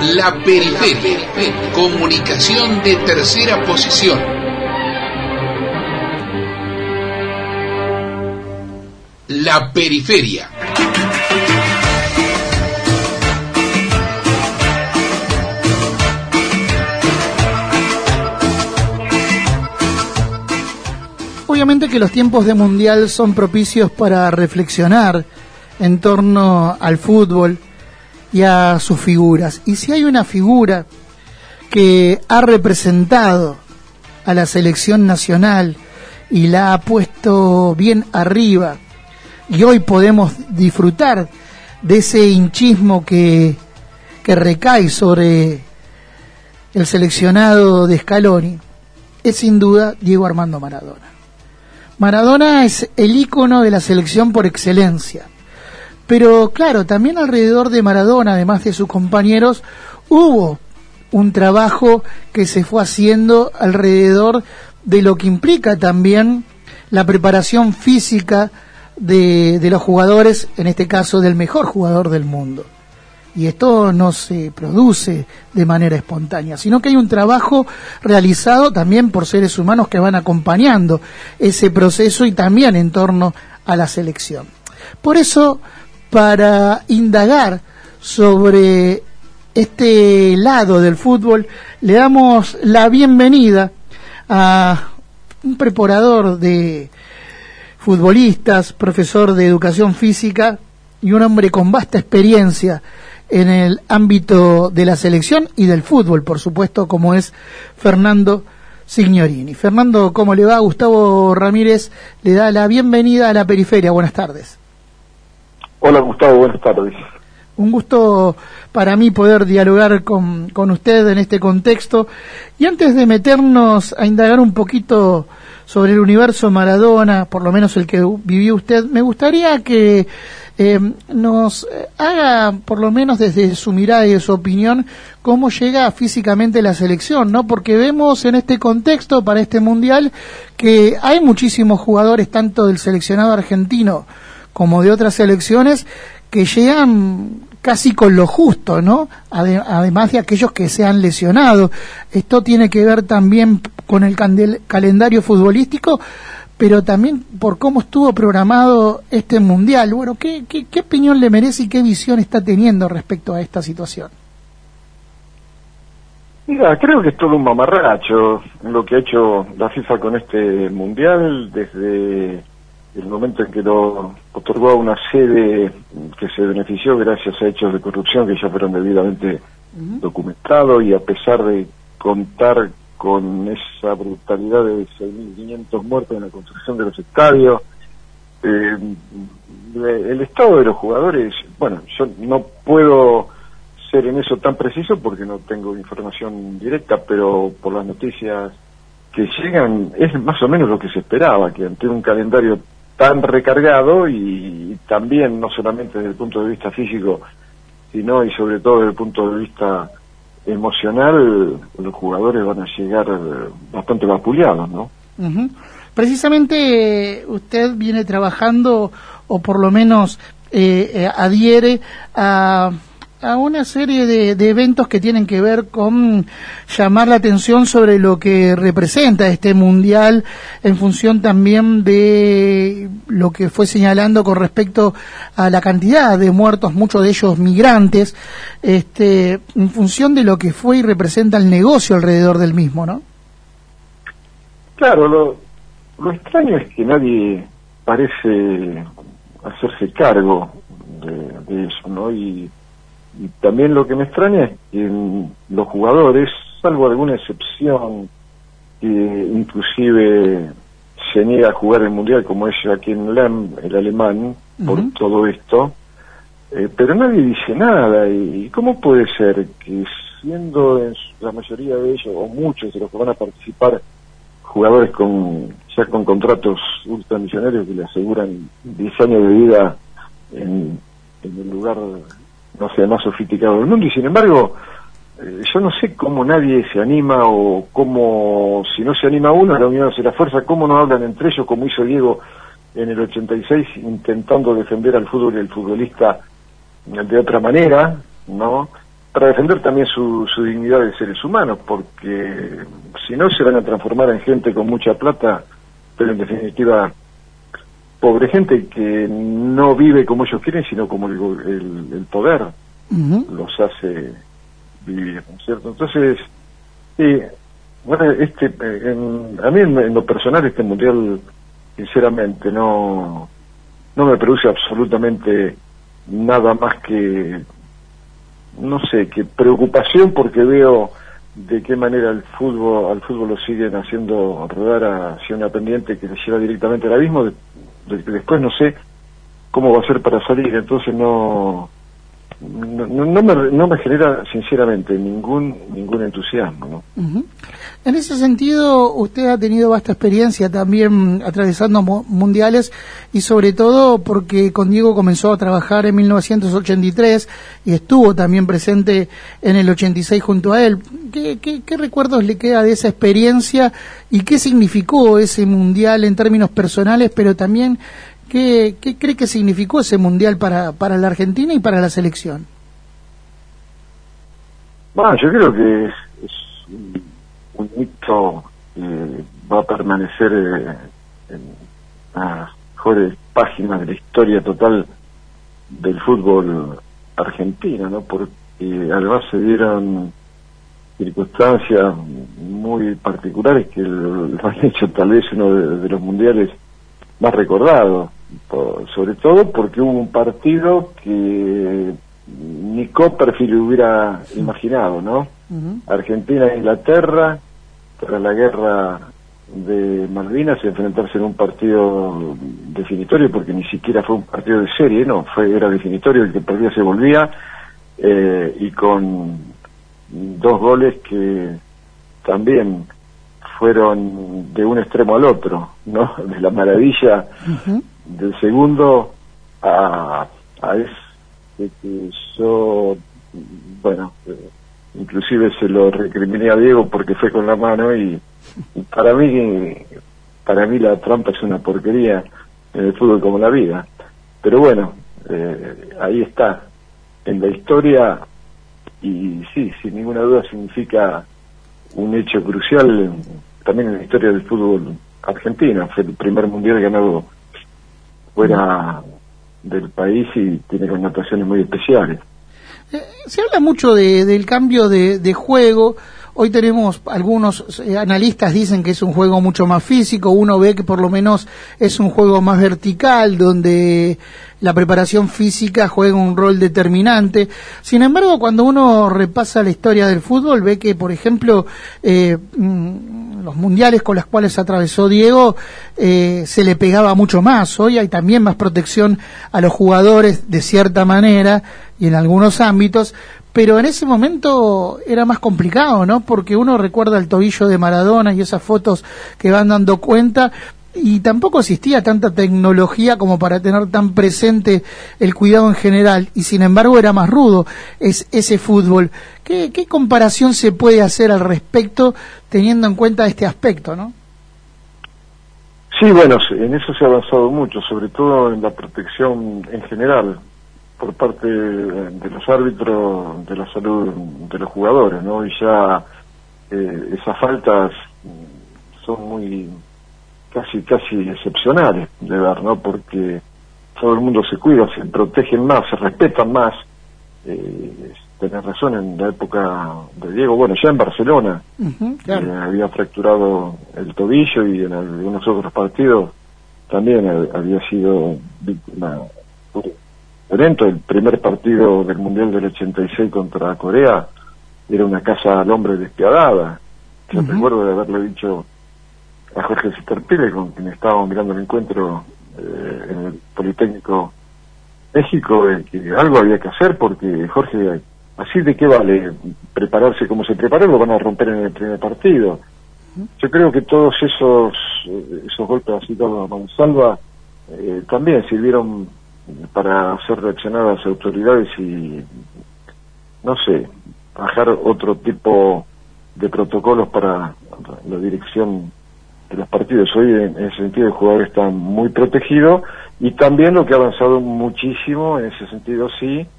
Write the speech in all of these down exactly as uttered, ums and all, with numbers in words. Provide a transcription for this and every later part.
La periferia, comunicación de tercera posición. La periferia. Obviamente que los tiempos de mundial son propicios para reflexionar en torno al fútbol y a sus figuras. Y si hay una figura que ha representado a la selección nacional y la ha puesto bien arriba, y hoy podemos disfrutar de ese hinchismo que, que recae sobre el seleccionado de Scaloni, es sin duda Diego Armando Maradona. Maradona es el ícono de la selección por excelencia. Pero claro, también alrededor de Maradona, además de sus compañeros, hubo un trabajo que se fue haciendo alrededor de lo que implica también la preparación física de, de los jugadores, en este caso del mejor jugador del mundo. Y esto no se produce de manera espontánea, sino que hay un trabajo realizado también por seres humanos que van acompañando ese proceso y también en torno a la selección. Por eso, para indagar sobre este lado del fútbol, le damos la bienvenida a un preparador de futbolistas, profesor de educación física y un hombre con vasta experiencia en el ámbito de la selección y del fútbol, por supuesto, como es Fernando Signorini. Fernando, ¿cómo le va? Gustavo Ramírez le da la bienvenida a La Periferia. Buenas tardes. Hola Gustavo, buenas tardes. Un gusto para mí poder dialogar con, con usted en este contexto. Y antes de meternos a indagar un poquito sobre el universo Maradona, por lo menos el que vivió usted, me gustaría que eh, nos haga, por lo menos desde su mirada y de su opinión, cómo llega físicamente la selección, ¿no? Porque vemos en este contexto, para este mundial, que hay muchísimos jugadores, tanto del seleccionado argentino como de otras selecciones, que llegan casi con lo justo, ¿no? Ade- además de aquellos que se han lesionado. Esto tiene que ver también con el candel- calendario futbolístico, pero también por cómo estuvo programado este mundial. Bueno, ¿qué, qué, qué opinión le merece y qué visión está teniendo respecto a esta situación? Mira, creo que es todo un mamarracho lo que ha hecho la FIFA con este mundial desde el momento en que lo otorgó a una sede que se benefició gracias a hechos de corrupción que ya fueron debidamente uh-huh. documentados, y a pesar de contar con esa brutalidad de seis mil quinientos muertos en la construcción de los estadios, eh, el estado de los jugadores, bueno, yo no puedo ser en eso tan preciso porque no tengo información directa, pero por las noticias que llegan es más o menos lo que se esperaba, que ante un calendario tan recargado y, y también no solamente desde el punto de vista físico, sino y sobre todo desde el punto de vista emocional, los jugadores van a llegar bastante vapuleados, ¿no? Uh-huh. Precisamente usted viene trabajando, o por lo menos eh, eh, adhiere a a una serie de, de eventos que tienen que ver con llamar la atención sobre lo que representa este mundial, en función también de lo que fue señalando con respecto a la cantidad de muertos, muchos de ellos migrantes, este, en función de lo que fue y representa el negocio alrededor del mismo, ¿no? Claro, lo, lo extraño es que nadie parece hacerse cargo de, de eso, ¿no? Y Y también lo que me extraña es que los jugadores, salvo alguna excepción, que inclusive se niega a jugar el mundial, como es Joachim Lemm, el alemán, uh-huh. por todo esto, eh, pero nadie dice nada. ¿Y cómo puede ser que siendo en la mayoría de ellos, o muchos de los que van a participar, jugadores con ya con contratos ultramillonarios que le aseguran diez años de vida en, en el lugar, no sé, más sofisticado del mundo, y sin embargo eh, yo no sé cómo nadie se anima, o cómo, si no se anima uno, la unión hace la fuerza, cómo no hablan entre ellos, como hizo Diego en el ochenta y seis, intentando defender al fútbol y al futbolista de otra manera, ¿no? para defender también su, su dignidad de seres humanos, porque si no se van a transformar en gente con mucha plata, pero en definitiva pobre gente que no vive como ellos quieren, sino como el, el, el poder uh-huh. los hace vivir, ¿no es cierto? Entonces, sí, bueno, este, en, a mí en, en lo personal este mundial, sinceramente, no, no me produce absolutamente nada más que, no sé, que preocupación, porque veo de qué manera el fútbol, al fútbol lo siguen haciendo rodar hacia una pendiente que le lleva directamente al abismo, de, de que después no sé cómo va a ser para salir. Entonces no no, no, no, me, no me genera sinceramente ningún ningún entusiasmo, ¿no? Uh-huh. En ese sentido, usted ha tenido vasta experiencia también atravesando mu- mundiales, y sobre todo porque con Diego comenzó a trabajar en mil novecientos ochenta y tres y estuvo también presente en el ochenta y seis junto a él. ¿Qué, qué, qué recuerdos le queda de esa experiencia y qué significó ese mundial en términos personales, pero también qué, qué cree que significó ese mundial para, para la Argentina y para la selección? Bueno, yo creo que es, es un hito que va a permanecer eh, en las mejores páginas de la historia total del fútbol argentino, ¿no? Porque además se dieron circunstancias muy particulares que lo, lo han hecho tal vez uno de, de los mundiales más recordados, por, sobre todo porque hubo un partido que ni Copperfield hubiera imaginado, ¿no? Uh-huh. Argentina e Inglaterra, tras la guerra de Malvinas, enfrentarse en un partido definitorio, porque ni siquiera fue un partido de serie, no, fue era definitorio, el que perdía se volvía, eh, y con dos goles que también fueron de un extremo al otro, ¿no? De la maravilla uh-huh. del segundo a, a ese que yo, bueno, eh, inclusive se lo recriminé a Diego porque fue con la mano, y, y para mí para mí la trampa es una porquería en el fútbol como la vida, pero bueno, eh, ahí está en la historia, y sí, sin ninguna duda significa un hecho crucial en, también en la historia del fútbol argentino. Fue el primer mundial ganado fuera del país y tiene connotaciones muy especiales. Eh, se habla mucho de, del cambio de, de juego. Hoy tenemos algunos eh, analistas dicen que es un juego mucho más físico, uno ve que por lo menos es un juego más vertical, donde la preparación física juega un rol determinante. Sin embargo, cuando uno repasa la historia del fútbol, ve que, por ejemplo, eh, los mundiales con los cuales atravesó Diego, eh, se le pegaba mucho más. Hoy hay también más protección a los jugadores, de cierta manera, y en algunos ámbitos, pero en ese momento era más complicado, ¿no? Porque uno recuerda el tobillo de Maradona y esas fotos que van dando cuenta, y tampoco existía tanta tecnología como para tener tan presente el cuidado en general, y sin embargo era más rudo es ese fútbol. ¿Qué, qué comparación se puede hacer al respecto teniendo en cuenta este aspecto, no? Sí, bueno, en eso se ha avanzado mucho, sobre todo en la protección en general por parte de los árbitros, de la salud de los jugadores, ¿no? Y ya eh, esas faltas son muy casi casi excepcionales de ver, ¿no? Porque todo el mundo se cuida, se protegen más, se respetan más. Eh, tenés razón, en la época de Diego, bueno, ya en Barcelona uh-huh, claro. eh, había fracturado el tobillo, y en algunos otros partidos también había sido víctima violento. El primer partido del Mundial del ochenta y seis contra Corea era una caza al hombre despiadada. Yo uh-huh. recuerdo de haberle dicho a Jorge Cisterpile, con quien estábamos mirando el encuentro eh, en el Politécnico México, eh, que algo había que hacer, porque Jorge, así de qué vale prepararse como se preparó, lo van a romper en el primer partido. Uh-huh. Yo creo que todos esos esos golpes así dados a mansalva eh, también sirvieron para hacer reaccionar a las autoridades y, no sé, bajar otro tipo de protocolos para la dirección de los partidos. Hoy, en ese sentido, el jugador está muy protegido, y también lo que ha avanzado muchísimo en ese sentido, sí,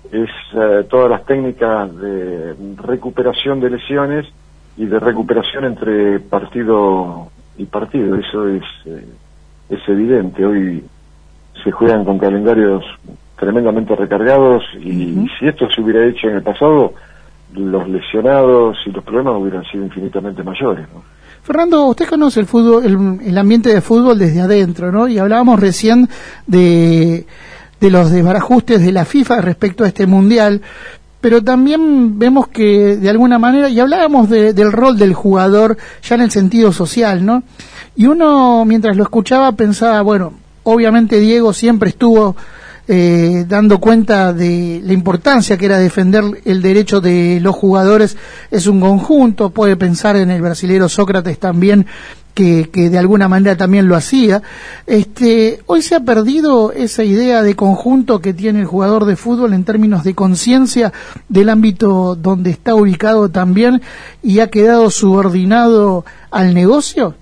es eh, todas las técnicas de recuperación de lesiones y de recuperación entre partido y partido. Eso es eh, es evidente. Hoy se juegan con calendarios tremendamente recargados y uh-huh. si esto se hubiera hecho en el pasado, los lesionados y los problemas hubieran sido infinitamente mayores, ¿no? Fernando, usted conoce el fútbol, el, el ambiente de fútbol desde adentro, ¿no? Y hablábamos recién de, de los desbarajustes de la FIFA respecto a este mundial, pero también vemos que de alguna manera, y hablábamos de, del rol del jugador ya en el sentido social, ¿no? Y uno, mientras lo escuchaba, pensaba, bueno, obviamente Diego siempre estuvo Eh, dando cuenta de la importancia que era defender el derecho de los jugadores. Es un conjunto, puede pensar en el brasilero Sócrates también, que, que de alguna manera también lo hacía. Este, hoy se ha perdido esa idea de conjunto que tiene el jugador de fútbol en términos de conciencia del ámbito donde está ubicado también, y ha quedado subordinado al negocio.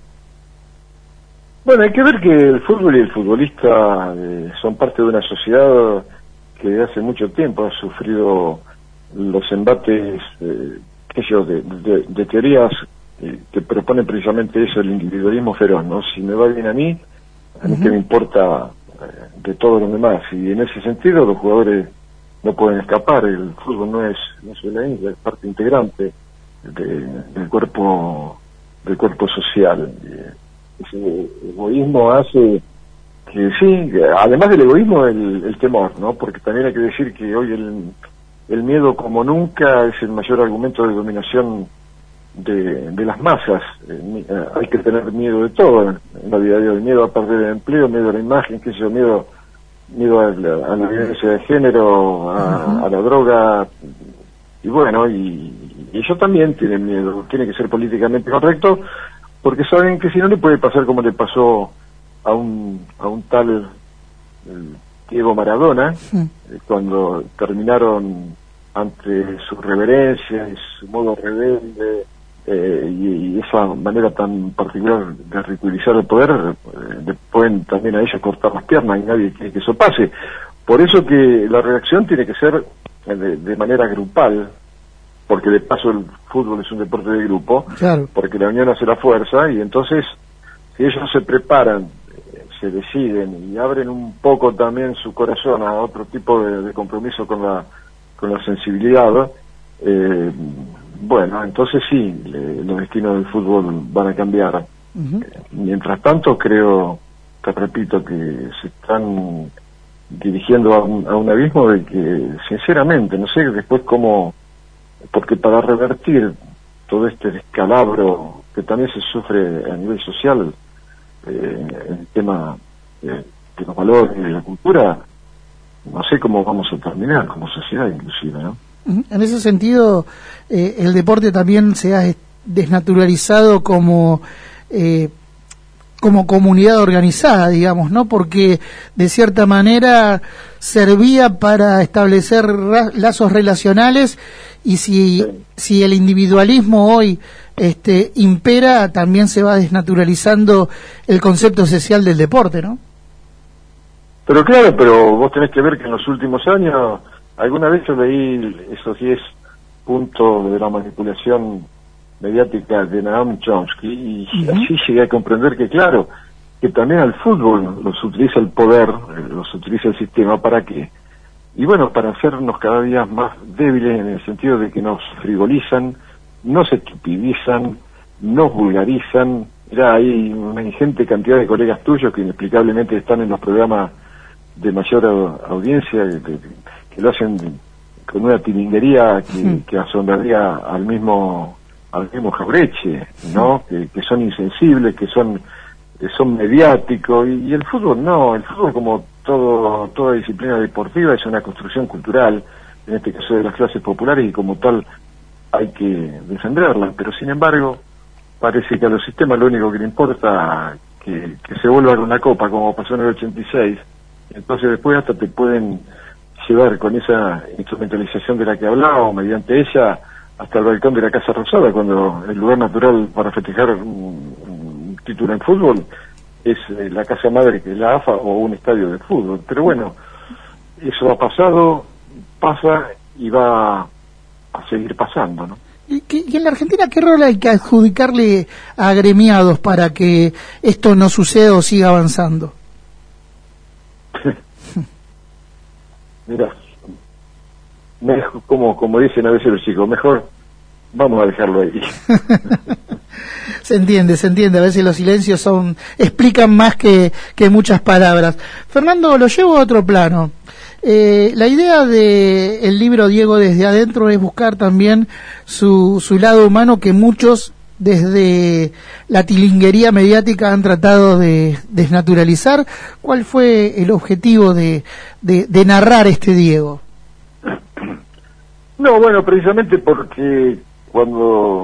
Bueno, hay que ver que el fútbol y el futbolista eh, son parte de una sociedad que desde hace mucho tiempo ha sufrido los embates eh, qué sé yo, de, de, de teorías eh, que proponen precisamente eso, el individualismo feroz, ¿no? Si me va bien a mí, a mí uh-huh. qué me importa eh, de todos los demás. Y en ese sentido los jugadores no pueden escapar. El fútbol no es no es la isla, es parte integrante de, del cuerpo del cuerpo social. Eh, Ese egoísmo hace que sí, además del egoísmo, el, el temor, ¿no? Porque también hay que decir que hoy el, el miedo como nunca es el mayor argumento de dominación de, de las masas. Eh, hay que tener miedo de todo en la vida de hoy: miedo a perder el empleo, miedo a la imagen, qué sé yo, miedo, miedo a la, a la violencia de género, a, uh-huh. a la droga, y bueno, y, y ellos también tienen miedo. Tiene que ser políticamente correcto, porque saben que si no le puede pasar como le pasó a un a un tal eh, Diego Maradona, sí. eh, cuando terminaron ante su reverencia y su modo rebelde eh, y, y esa manera tan particular de ridiculizar el poder, eh, le pueden también a ellos cortar las piernas y nadie quiere que eso pase. Por eso que la reacción tiene que ser eh, de, de manera grupal, porque de paso el fútbol es un deporte de grupo, claro. porque la unión hace la fuerza, y entonces si ellos se preparan, eh, se deciden y abren un poco también su corazón a otro tipo de, de compromiso con la con la sensibilidad, eh, bueno, entonces sí, le, los destinos del fútbol van a cambiar. Uh-huh. Eh, mientras tanto creo, te repito, que se están dirigiendo a un, a un abismo de que, sinceramente, no sé después cómo, porque para revertir todo este descalabro que también se sufre a nivel social, eh, en el tema eh, de los valores y de la cultura, no sé cómo vamos a terminar como sociedad inclusive, ¿no? En ese sentido, eh, el deporte también se ha desnaturalizado como eh, como comunidad organizada, digamos, ¿no? Porque de cierta manera servía para establecer ra- lazos relacionales, y si sí. si el individualismo hoy este impera, también se va desnaturalizando el concepto social del deporte, ¿no? Pero claro, pero vos tenés que ver que en los últimos años, alguna vez yo leí esos diez puntos de la manipulación mediática de Noam Chomsky, y uh-huh. así llegué a comprender que, claro, que también al fútbol los utiliza el poder, los utiliza el sistema, ¿para qué? Y bueno, para hacernos cada día más débiles, en el sentido de que nos frivolizan, nos estupidizan, nos vulgarizan. Mirá, hay una ingente cantidad de colegas tuyos que inexplicablemente están en los programas de mayor audiencia, que, que lo hacen con una tilinguería que, sí. que asombraría al mismo al mismo Jaureche, ¿no? Que, que son insensibles, que son que son mediáticos, y, y el fútbol no, el fútbol, como todo toda disciplina deportiva, es una construcción cultural, en este caso de las clases populares, y como tal hay que defenderla. Pero sin embargo parece que a los sistemas lo único que le importa que, que se vuelva con la copa, como pasó en el ochenta y seis. Entonces después hasta te pueden llevar con esa instrumentalización de la que hablaba, o mediante ella, hasta el balcón de la Casa Rosada, cuando el lugar natural para festejar un, un título en fútbol es eh, la casa madre, que es la A F A, o un estadio de fútbol. Pero bueno, eso ha pasado, pasa y va a seguir pasando, ¿no? ¿Y, que, y en la Argentina qué rol hay que adjudicarle a agremiados para que esto no suceda o siga avanzando? Mira, como, como dicen a veces los chicos, mejor vamos a dejarlo ahí. Se entiende, se entiende, a veces los silencios son explican más que, que muchas palabras. Fernando, lo llevo a otro plano. Eh, la idea de el libro Diego desde adentro es buscar también su, su lado humano que muchos desde la tilinguería mediática han tratado de desnaturalizar. ¿Cuál fue el objetivo de, de, de narrar este Diego? No, bueno, precisamente porque cuando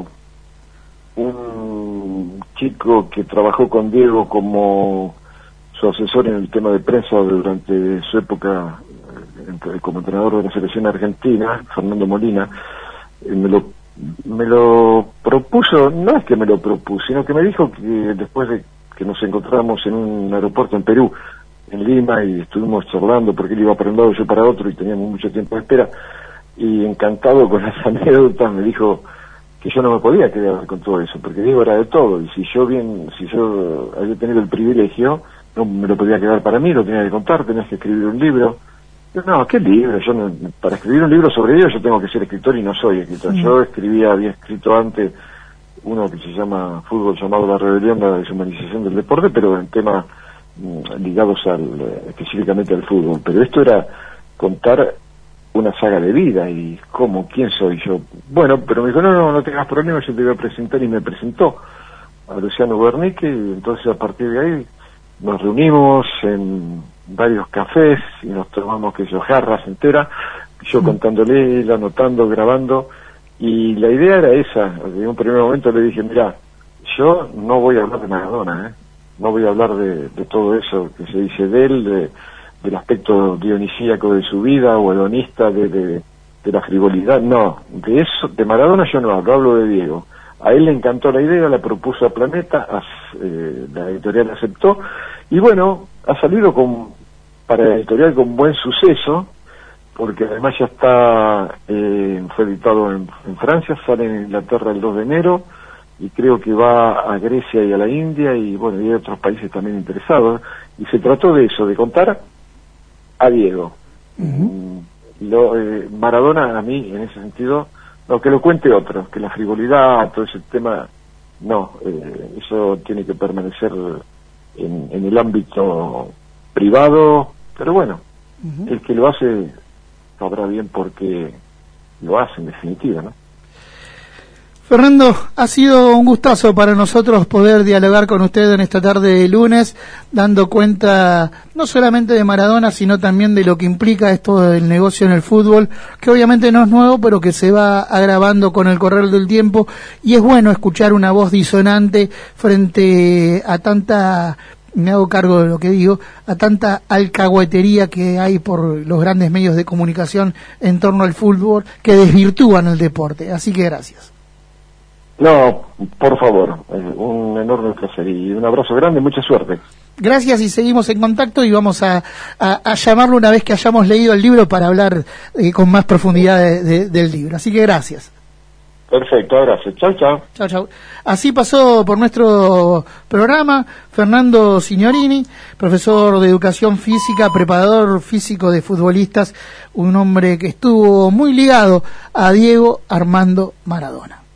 un chico que trabajó con Diego como su asesor en el tema de prensa durante su época como entrenador de la selección argentina, Fernando Molina, me lo me lo propuso, no es que me lo propuso, sino que me dijo que después de que nos encontramos en un aeropuerto en Perú, en Lima, y estuvimos charlando porque él iba para un lado y yo para otro y teníamos mucho tiempo de espera, y encantado con las anécdotas me dijo que yo no me podía quedar con todo eso, porque Diego era de todo, y si yo bien, si yo había tenido el privilegio, no me lo podía quedar para mí, lo tenía que contar, tenías que escribir un libro. No, ¿qué libro? Yo no, para escribir un libro sobre ello yo tengo que ser escritor y no soy escritor. Sí. Yo escribía, había escrito antes uno que se llama Fútbol llamado La Rebelión, la deshumanización del deporte, pero en temas mmm, ligados al, específicamente al fútbol. Pero esto era contar una saga de vida y cómo, quién soy yo. Bueno, pero me dijo, no, no, no tengas problemas, yo te voy a presentar, y me presentó a Luciano Guernique, y entonces a partir de ahí nos reunimos en varios cafés y nos tomamos, que yo, jarras enteras, yo contándole, él anotando, grabando, y la idea era esa. En un primer momento le dije, mira, yo no voy a hablar de Maradona, ¿eh? No voy a hablar de, de todo eso que se dice de él, de, del aspecto dionisíaco de su vida, o hedonista de, de, de la frivolidad, no, de eso, de Maradona yo no hablo, hablo de Diego. A él le encantó la idea, la propuso a Planeta, a, eh, la editorial aceptó, y bueno, ha salido con, para la editorial con buen suceso, porque además ya está, eh, fue editado en, en Francia, sale en Inglaterra el dos de enero, y creo que va a Grecia y a la India, y bueno, y hay otros países también interesados, y se trató de eso, de contar a Diego. Uh-huh. Lo, eh, Maradona, a mí, en ese sentido, no, que lo cuente otro, que la frivolidad, todo ese tema, no, eh, eso tiene que permanecer en, en el ámbito privado, pero bueno, uh-huh. El que lo hace sabrá bien por qué lo hace, en definitiva, ¿no? Fernando, ha sido un gustazo para nosotros poder dialogar con usted en esta tarde de lunes, dando cuenta no solamente de Maradona, sino también de lo que implica esto del negocio en el fútbol, que obviamente no es nuevo, pero que se va agravando con el correr del tiempo, y es bueno escuchar una voz disonante frente a tanta, me hago cargo de lo que digo, a tanta alcahuetería que hay por los grandes medios de comunicación en torno al fútbol, que desvirtúan el deporte. Así que gracias. No, por favor, eh, un enorme placer y un abrazo grande, mucha suerte. Gracias, y seguimos en contacto, y vamos a, a, a llamarlo una vez que hayamos leído el libro para hablar eh, con más profundidad de, de, del libro. Así que gracias. Perfecto, abrazo. Chau, chau. Chau, chau. Así pasó por nuestro programa Fernando Signorini, profesor de educación física, preparador físico de futbolistas, un hombre que estuvo muy ligado a Diego Armando Maradona.